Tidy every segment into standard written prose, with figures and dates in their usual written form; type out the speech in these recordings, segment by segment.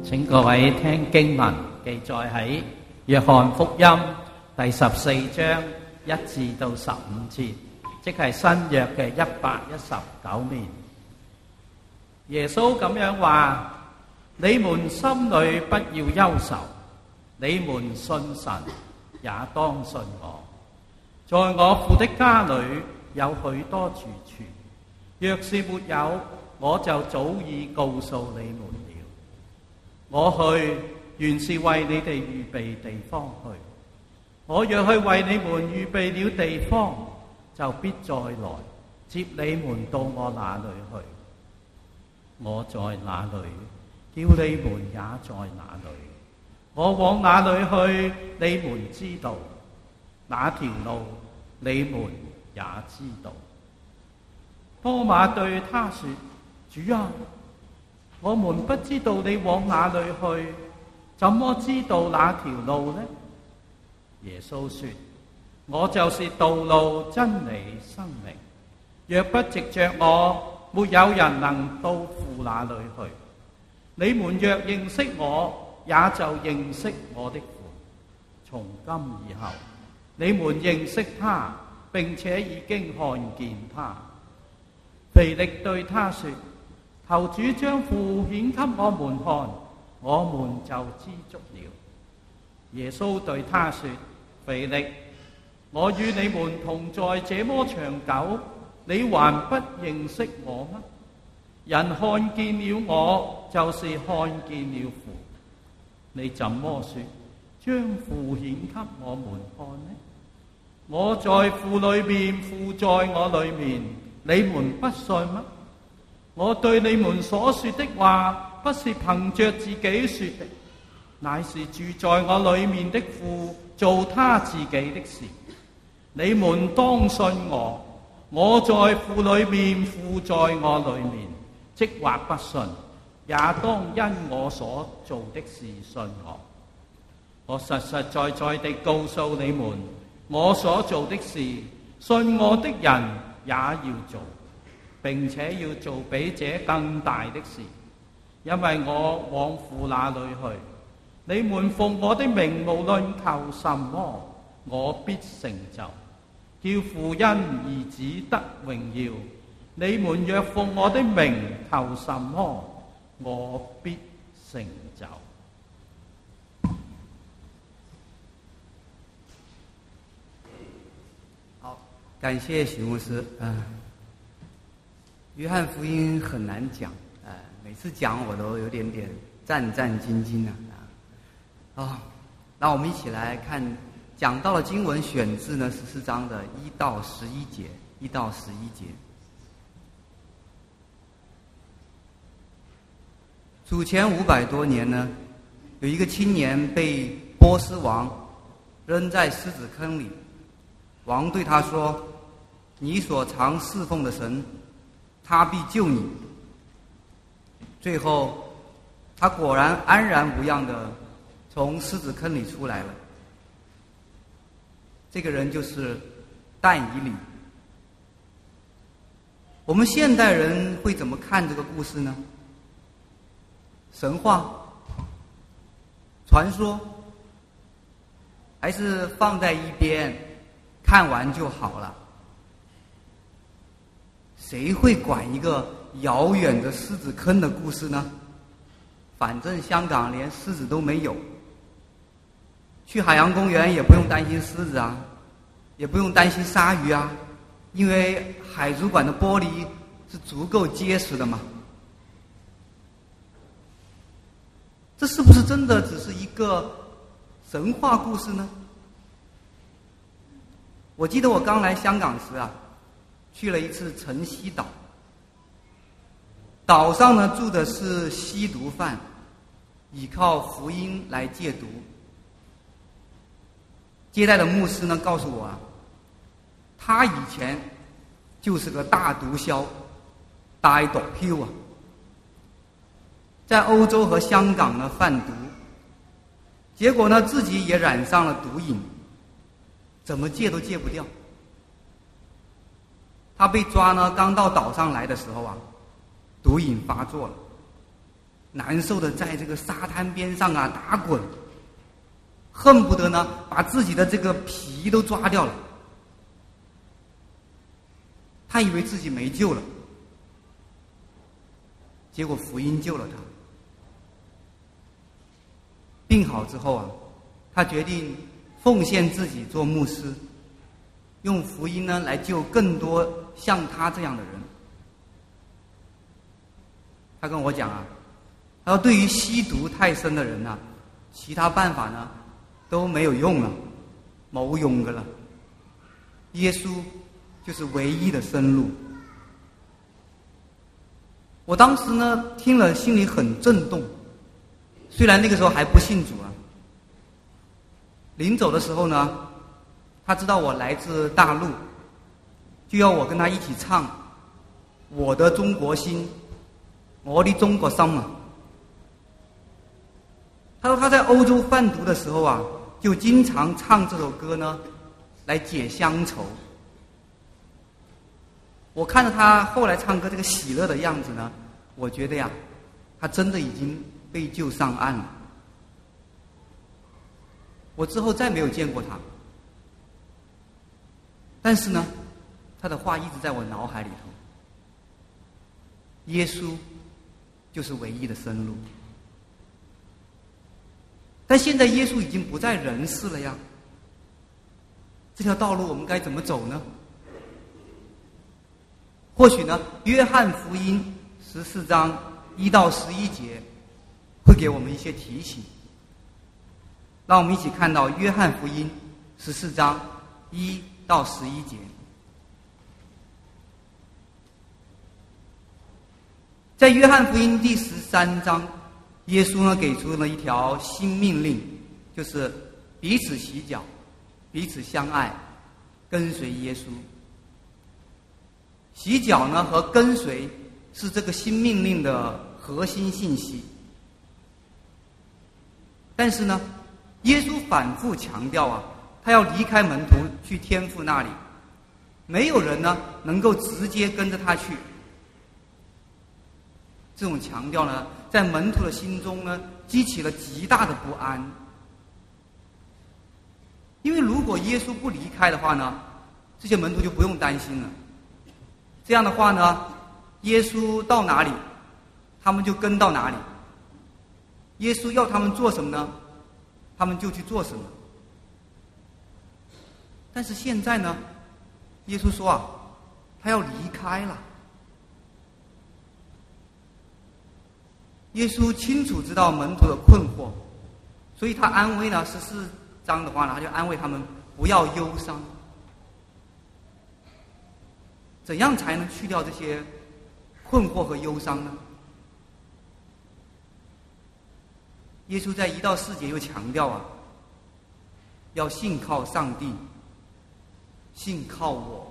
請各位聽經文記載喺約翰福音第14章1至到15節，即係新約嘅119年。耶穌咁樣話：你們心裏不要憂愁，你們信神也當信我。在我父的家裏有許多住處，若是沒有，我就早已告訴你們了。我去原是為你哋預備地方去。我若去為你們預備了地方，就必再來接你們到我那裏去。我在哪裏，叫你們也在哪裏。我往哪裏去，你們知道，那條路你們也知道。多馬對他說：主啊，我們不知道你往哪裏去，怎麼知道那條路呢？耶穌說：我就是道路、真理、生命。若不藉着我，沒有人能到父那裏去。你們若認識我，也就認識我的父。從今以後，你們認識他，並且已經看見他。腓力對他說：求主將父顯給我們看，我們就知足了。耶穌對他說：腓力，我與你們同在這麼長久，你還不認識我嗎？人看見了我，就是看見了父。你怎麼說將父顯給我們看呢？我在父裏面，父在我裏面，你們不信嗎？我對你們所說的話，不是憑着自己說的，乃是住在我裏面的父做他自己的事。你們當信我，我在父裏面，父在我裏面。即或不信，也當因我所做的事信我。我實實在在地告訴你們，我所做的事，信我的人也要做，並且要做比這更大的事，因為我往父那裏去。你們奉我的名無論求什麼，我必成就，叫父因兒子得榮耀。你們若奉我的名求什麼，我必成就。 好，感謝許牧師。約翰福音很難講，每次講我都有點戰兢兢啊。那我們一起來看講到的經文，選自呢14章的1到11節。主前500多年呢，有一個青年被波斯王扔在獅子坑裡，王對他說：你所常侍奉的神，他必救你。最後他果然安然無恙的從獅子坑裡出來了。這個人就是但以理。我們現代人會怎麼看這個故事呢？神話、傳說，還是放在一邊看完就好了？誰會管一個遙遠的獅子坑的故事呢？反正香港連獅子都沒有，去海洋公園也不用擔心獅子啊，也不用擔心鯊魚啊，因為海族館的玻璃是足夠結實的嘛。這是不是真的只是一個神話故事呢？我記得我剛來香港時去了一次晨曦島，島上呢住的是吸毒犯，依靠福音來戒毒。接待的牧師呢告訴我他以前就是個大毒梟，大毒梟啊。在歐洲和香港呢販毒，結果呢自己也染上了毒癮，怎麼戒都戒不掉。他被抓呢，剛到島上來的時候毒癮發作了， 难受的在这个沙滩边上啊打滚，恨不得呢把自己的这个皮都抓掉了。他以为自己没救了，结果福音救了他。病好之后啊，他决定奉献自己做牧师，用福音呢来救更多像他这样的人。他跟我讲啊，他说对于吸毒太深的人呢，其他办法呢都没有用了，冇用噶了。耶稣就是唯一的生路。我当时呢听了心里很震动，虽然那个时候还不信主啊。临走的时候呢，他知道我来自大陆，就要我跟他一起唱我的中国心，我的中国心啊。他说他在欧洲贩毒的时候啊，就经常唱这首歌呢来解乡愁。我看着他后来唱歌这个喜乐的样子呢，我觉得呀，他真的已经被救上岸了。我之后再没有见过他，但是呢，他的话一直在我脑海里头。耶稣就是唯一的生路。但现在耶稣已经不在人世了呀，这条道路我们该怎么走呢？或许呢，约翰福音14章1到11节会给我们一些提醒。让我们一起看到约翰福音14章1到11节。在约翰福音第13章，耶稣呢给出了一条新命令，就是彼此洗脚，彼此相爱，跟随耶稣。洗脚呢和跟随是这个新命令的核心信息。但是呢，耶稣反复强调啊，他要离开门徒去天父那里，没有人呢能够直接跟着他去。这种强调呢，在门徒的心中呢，激起了极大的不安。因为如果耶稣不离开的话呢，这些门徒就不用担心了。这样的话呢，耶稣到哪里，他们就跟到哪里。耶稣要他们做什么呢，他们就去做什么。但是现在呢，耶稣说啊，他要离开了。耶稣清楚知道门徒的困惑，所以他安慰呢14章的话呢，他就安慰他们不要忧伤。怎样才能去掉这些困惑和忧伤呢？耶稣在1到4节又强调啊，要信靠上帝，信靠我。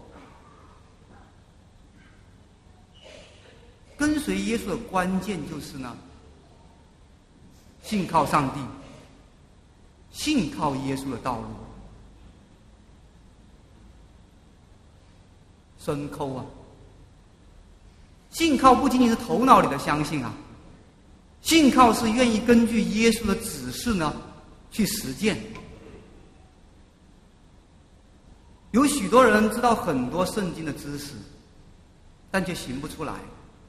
跟随耶稣的关键就是呢，信靠上帝，信靠耶稣的道路。深抠啊！信靠不仅仅是头脑里的相信啊，信靠是愿意根据耶稣的指示呢去实践。有许多人知道很多圣经的知识，但却行不出来。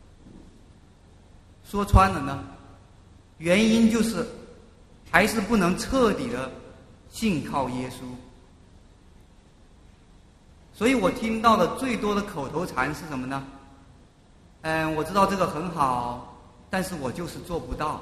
说穿了呢，原因就是还是不能彻底的信靠耶稣。所以我听到的最多的口头禅是什么呢？我知道这个很好，但是我就是做不到。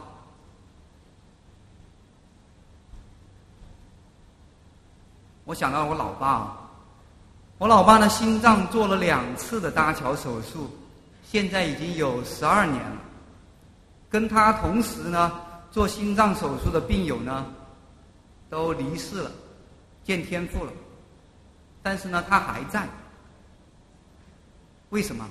我想到我老爸，我老爸呢心脏做了2次的搭桥手术，现在已经有12年了。跟他同时呢做心脏手术的病友呢都离世了，见天父了。但是呢他还在。为什么？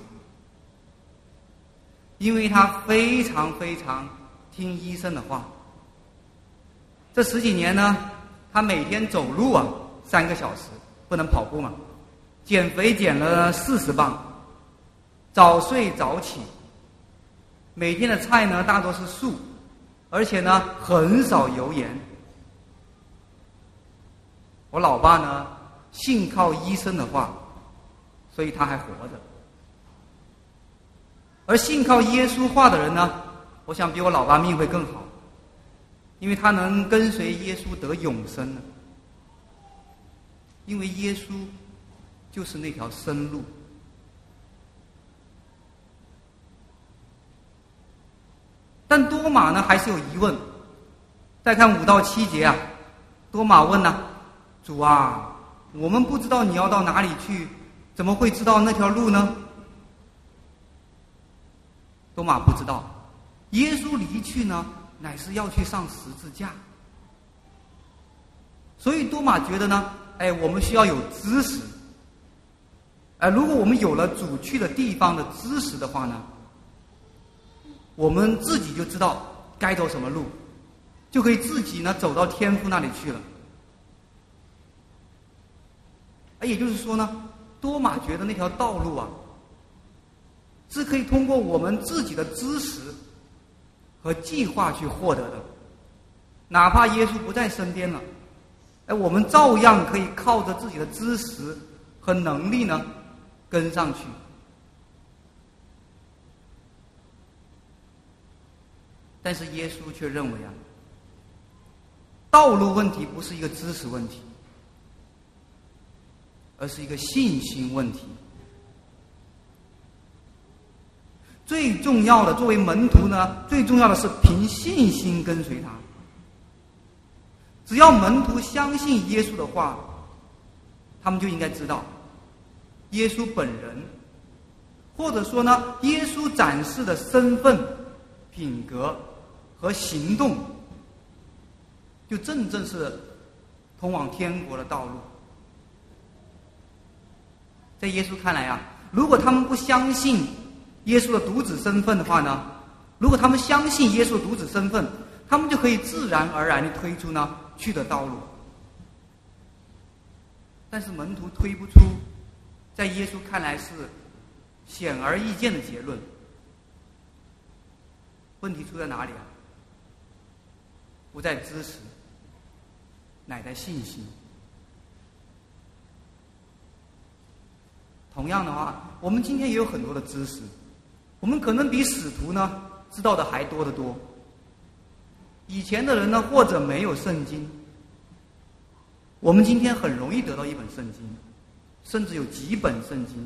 因为他非常非常听医生的话。这10几年呢，他每天走路啊3个小时，不能跑步嘛，减肥减了40磅，早睡早起，每天的菜呢大多是素， 而且呢很少油盐。我老爸呢信靠医生的话，所以他还活着。而信靠耶稣话的人呢，我想比我老爸命会更好，因为他能跟随耶稣得永生呢。因为耶稣就是那条生路。但多马呢还是有疑问。再看5到7节啊，多马问呢，主啊，我们不知道你要到哪里去，怎么会知道那条路呢？多马不知道，耶稣离去呢，乃是要去上十字架。所以多马觉得呢，我们需要有知识。如果我们有了主去的地方的知识的话呢，我们自己就知道该走什么路，就可以自己呢走到天父那里去了。也就是说呢，多马觉得那条道路啊，是可以通过我们自己的知识和计划去获得的。哪怕耶稣不在身边了，我们照样可以靠着自己的知识和能力呢跟上去。但是耶稣却认为啊，道路问题不是一个知识问题，而是一个信心问题。最重要的，作为门徒呢，最重要的是凭信心跟随他。只要门徒相信耶稣的话，他们就应该知道，耶稣本人，或者说呢，耶稣展示的身份、品格和行动，就正是通往天国的道路。在耶稣看来啊，如果他们不相信耶稣的独子身份的话呢，如果他们相信耶稣的独子身份，他们就可以自然而然地推出呢去的道路。但是门徒推不出在耶稣看来是显而易见的结论。问题出在哪里啊？不在知识，乃在信心。同样的话，我们今天也有很多的知识，我们可能比使徒呢知道的还多得多。以前的人呢，或者没有圣经，我们今天很容易得到一本圣经，甚至有几本圣经。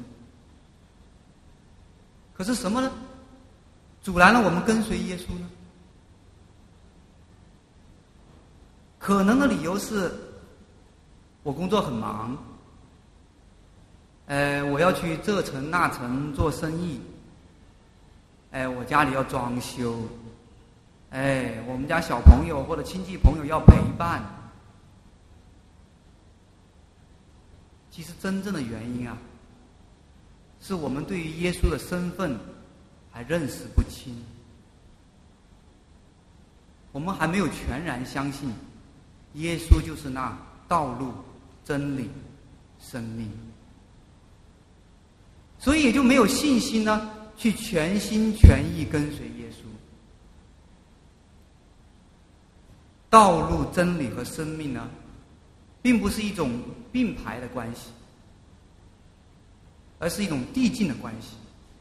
可是什么呢阻拦了我们跟随耶稣呢？可能的理由是，我工作很忙，我要去这城那城做生意，我家里要装修，我们家小朋友或者亲戚朋友要陪伴。其实真正的原因啊，是我们对于耶稣的身份还认识不清，我们还没有全然相信耶稣就是那道路、真理、生命，所以也就没有信心呢去全心全意跟随耶稣。道路、真理和生命呢，并不是一种并排的关系，而是一种递进的关系。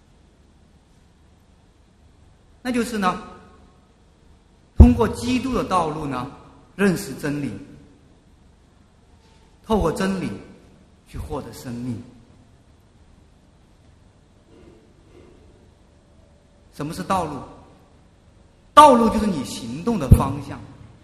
那就是呢，通过基督的道路呢，认识真理，透过真理去获得生命。什么是道路？道路就是你行动的方向。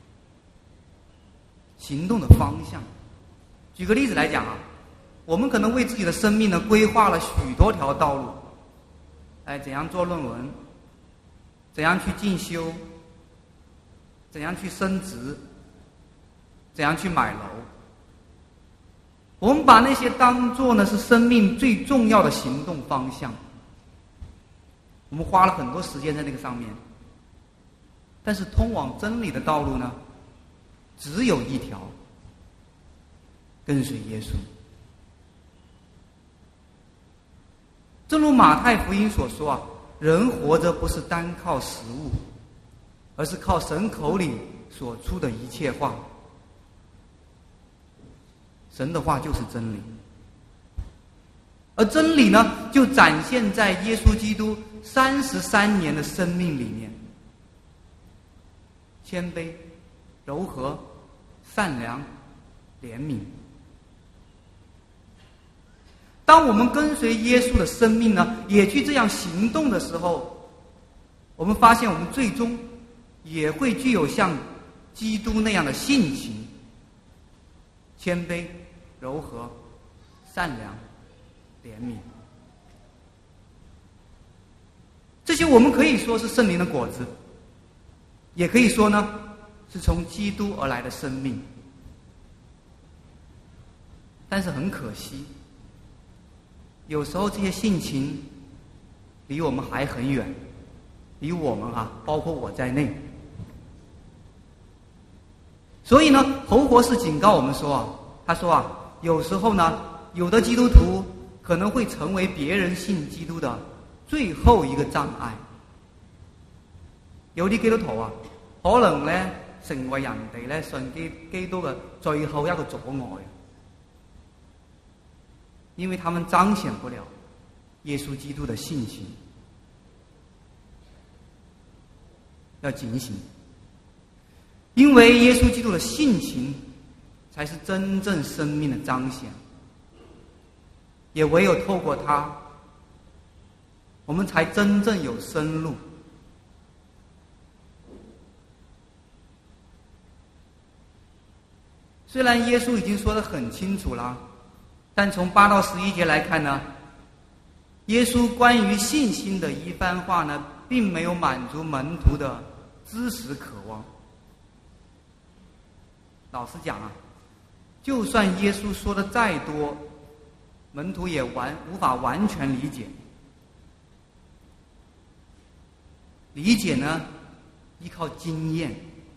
行动的方向。举个例子来讲啊，我们可能为自己的生命呢规划了许多条道路，怎样做论文，怎样去进修，怎样去升职，怎样去买楼。我们把那些当作呢是生命最重要的行动方向，我们花了很多时间在那个上面。但是通往真理的道路呢，只有一条，跟随耶稣。正如马太福音所说啊，人活着不是单靠食物， 而是靠神口里所出的一切话。神的话就是真理，而真理呢，就展现在耶稣基督33年的生命里面。谦卑、柔和、善良、怜悯。当我们跟随耶稣的生命呢，也去这样行动的时候，我们发现我们最终也会具有像基督那样的性情：谦卑、柔和、善良、怜悯。这些我们可以说是圣灵的果子，也可以说呢是从基督而来的生命。但是很可惜，有时候这些性情离我们还很远，离我们包括我在内。所以呢，侯博士警告我们说他说有时候呢，有的基督徒可能会成为别人信基督的最後一個障礙。有啲基督徒可能咧成為人哋咧信基督嘅最後一個阻礙，因為他們彰顯不了耶穌基督的性情。要警醒，因為耶穌基督的性情才是真正生命的彰顯，也唯有透過他，我們才真正有生路。虽然耶稣已经说得很清楚了，但从8到11节来看呢，耶稣关于信心的一番话呢，并没有满足门徒的知识渴望。老实讲就算耶稣说的再多，门徒也无法完全理解。理解呢，依靠经验。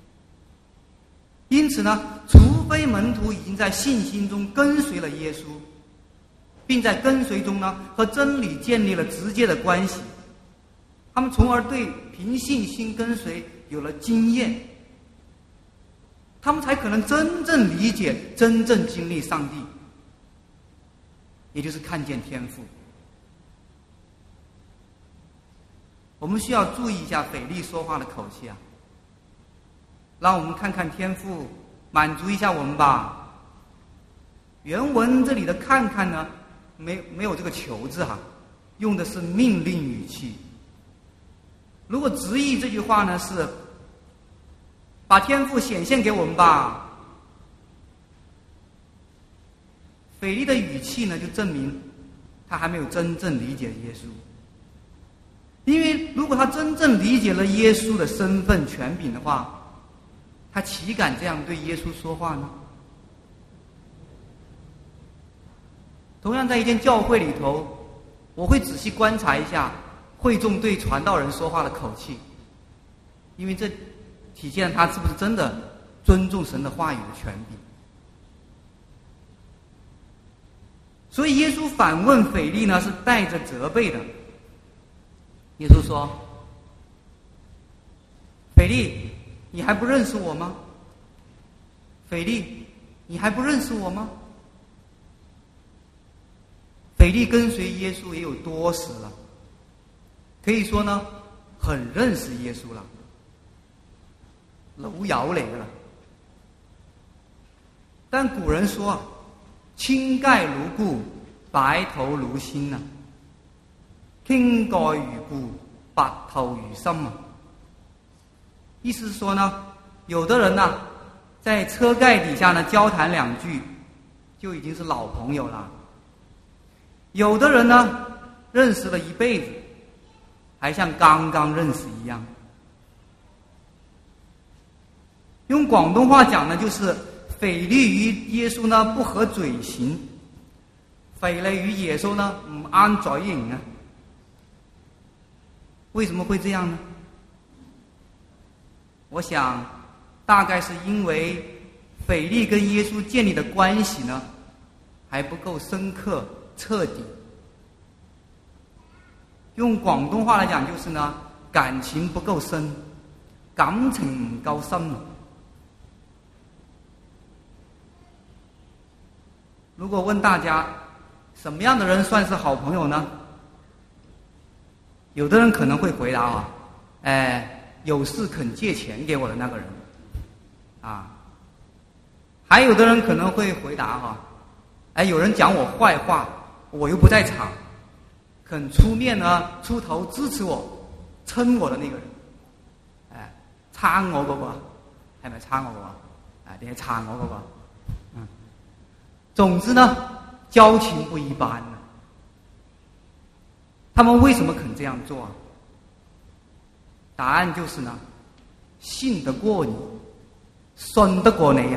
因此呢，除非门徒已经在信心中跟随了耶稣，并在跟随中呢和真理建立了直接的关系，他们从而对凭信心跟随有了经验，他们才可能真正理解、真正经历上帝，也就是看见天父。我们需要注意一下腓力说话的口气让我们看看天父，满足一下我们吧。原文这里的看看呢，没有这个求字用的是命令语气。如果直译这句话呢，是把天父显现给我们吧。腓力的语气呢，就证明他还没有真正理解耶稣。因为如果他真正理解了耶稣的身份权柄的话，他岂敢这样对耶稣说话呢？同样在一间教会里头，我会仔细观察一下会众对传道人说话的口气，因为这体现了他是不是真的尊重神的话语的权柄。所以耶稣反问腓力呢，是带着责备的。耶稣说：腓力，你还不认识我吗？腓力，你还不认识我吗？腓力跟随耶稣也有多时了，可以说呢，很认识耶稣了，老友嚟噶啦。但古人说青盖如故，白頭如新傾蓋如故，白頭如心意思是说呢，有的人在车盖底下呢交谈2句，就已经是老朋友了。有的人呢，认识了一辈子，还像刚刚认识一样。用广东话讲呢，就是腓力與耶穌呢不合嘴型，腓力與耶穌呢唔啱嘴型为什么会这样呢？我想大概是因为腓力跟耶稣建立的关系呢还不够深刻彻底。用广东话来讲就是呢，感情不够深， 感情唔夠深。如果问大家什么样的人算是好朋友呢？有的人可能会回答有事肯借钱给我的那个人啊。还有的人可能会回答有人讲我坏话，我又不在场，肯出面呢出头支持我撑我的那个人，撐我嗰個係咪撐我嗰個定係撐我嗰個？总之呢，交情不一般呢。他们为什么肯这样做啊？答案就是呢，信得过你，信得过你呀。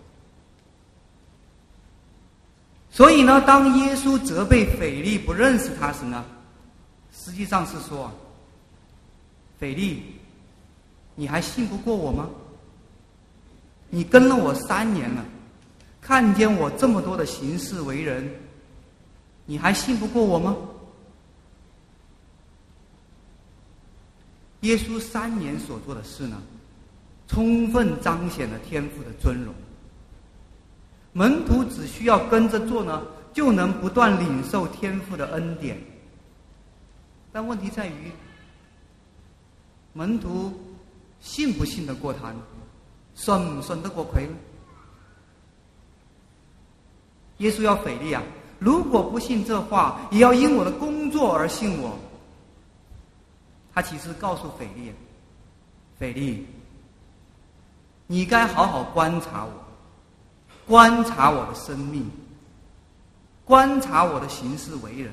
所以呢，当耶稣责备腓力不认识他时呢，实际上是说，腓力，你还信不过我吗？你跟了我3年了，看见我这么多的行事为人，你还信不过我吗？耶稣3年所做的事呢，充分彰显了天父的尊荣。门徒只需要跟着做呢，就能不断领受天父的恩典。但问题在于，门徒信不信得过他呢？信唔信得过佢呢？耶稣要腓力啊，如果不信这话，也要因我的工作而信我。他其实告诉腓力，腓力，你该好好观察我，观察我的生命，观察我的行事为人。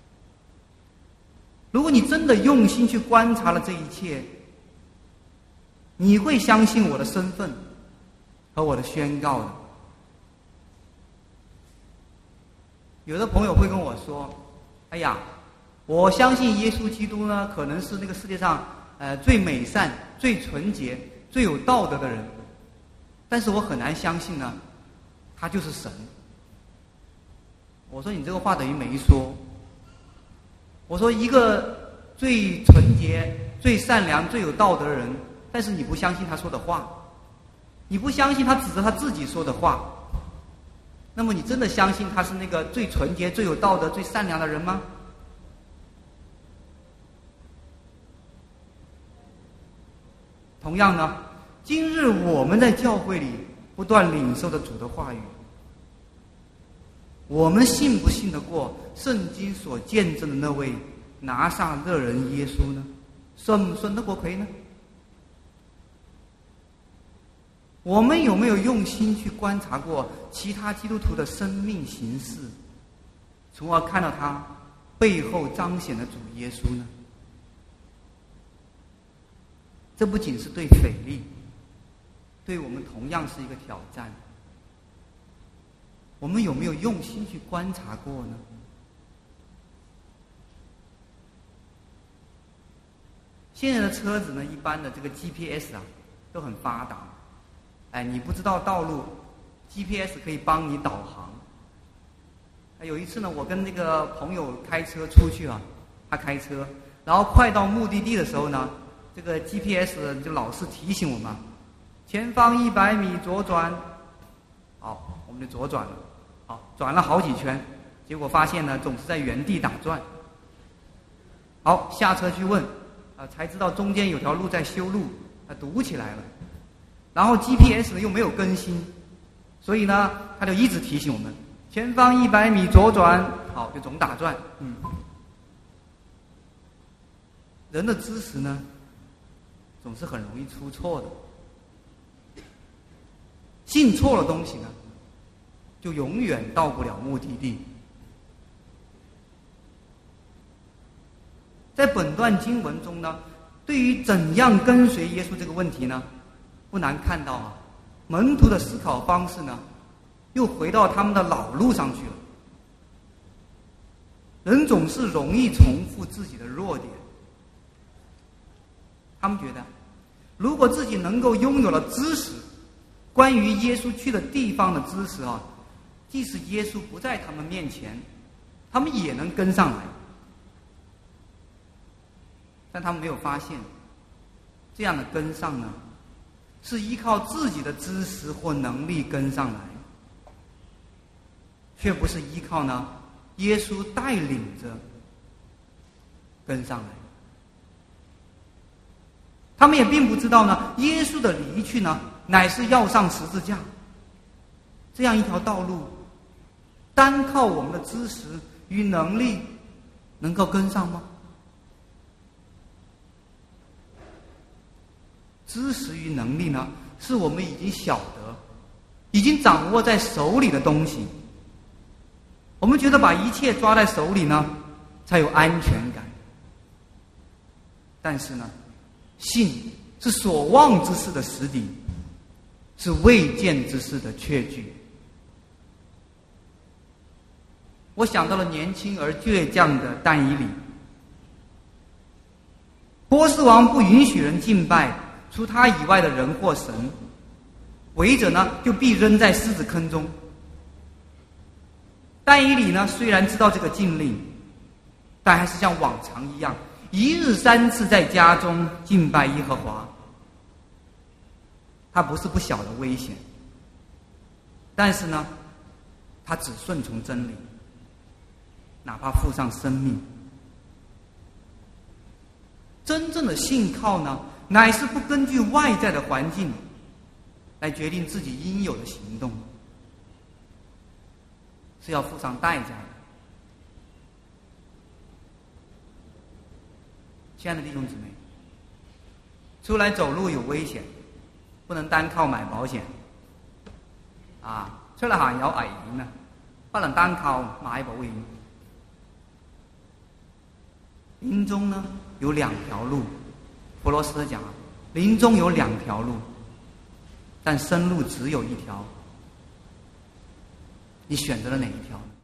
如果你真的用心去观察了这一切，你会相信我的身份和我的宣告的。有的朋友会跟我说，哎呀，我相信耶稣基督呢，可能是那个世界上最美善、最纯洁、最有道德的人，但是我很难相信呢，他就是神。我说你这个话等于没说。我说一个最纯洁、最善良、最有道德的人，但是你不相信他说的话，你不相信他指着他自己说的话，那么你真的相信他是那个最纯洁、最有道德、最善良的人吗？同样呢，今日我们在教会里不断领受着主的话语，我们信不信得过圣经所见证的那位拿撒勒人耶稣呢？信唔信得过佢呢？我们有没有用心去观察过其他基督徒的生命形式，从而看到他背后彰显的主耶稣呢？这不仅是对腓力，对我们同样是一个挑战。我们有没有用心去观察过呢？现在的车子呢，一般的这个 GPS 啊，都很发达。你不知道道路 ，GPS 可以帮你导航。有一次呢，我跟那个朋友开车出去啊，他开车，然后快到目的地的时候呢，这个 GPS 就老是提醒我们，前方100米左转。好，我们就左转了。好，转了好几圈，结果发现呢，总是在原地打转。好，下车去问，才知道中间有条路在修路，堵起来了。然后 GPS 又没有更新，所以呢，他就一直提醒我们，前方100米左转。好，就总打转。人的知识呢，总是很容易出错的。信错了东西呢，就永远到不了目的地。在本段经文中呢，对于怎样跟随耶稣这个问题呢，不难看到门徒的思考方式呢，又回到他们的老路上去了。人总是容易重复自己的弱点。他们觉得，如果自己能够拥有了知识，关于耶稣去的地方的知识即使耶稣不在他们面前，他们也能跟上来。但他们没有发现， 这样的跟上呢，是依靠自己的知识或能力跟上来，却不是依靠呢耶稣带领着跟上来。他们也并不知道呢，耶稣的离去呢，乃是要上十字架。这样一条道路，单靠我们的知识与能力，能够跟上吗？知识与能力呢，是我们已经晓得、已经掌握在手里的东西。我们觉得把一切抓在手里呢，才有安全感。但是呢，信是所望之事的实底，是未见之事的确据。我想到了年轻而倔强的但以理。波斯王不允许人敬拜除他以外的人或神，违者呢就必扔在狮子坑中。但以理呢虽然知道这个禁令，但还是像往常一样，一日3次在家中敬拜耶和华。他不是不晓得危险，但是呢，他只顺从真理，哪怕付上生命。真正的信靠呢，乃是不根据外在的环境来决定自己应有的行动，是要付上代价的。亲爱的弟兄姊妹，出来走路有危险，不能单靠買保險啊！出嚟行有危險啊，不能單靠買保險。林中呢有2條路，弗羅斯特講，林中有2條路，但生路只有1條。你選擇了哪一條呢？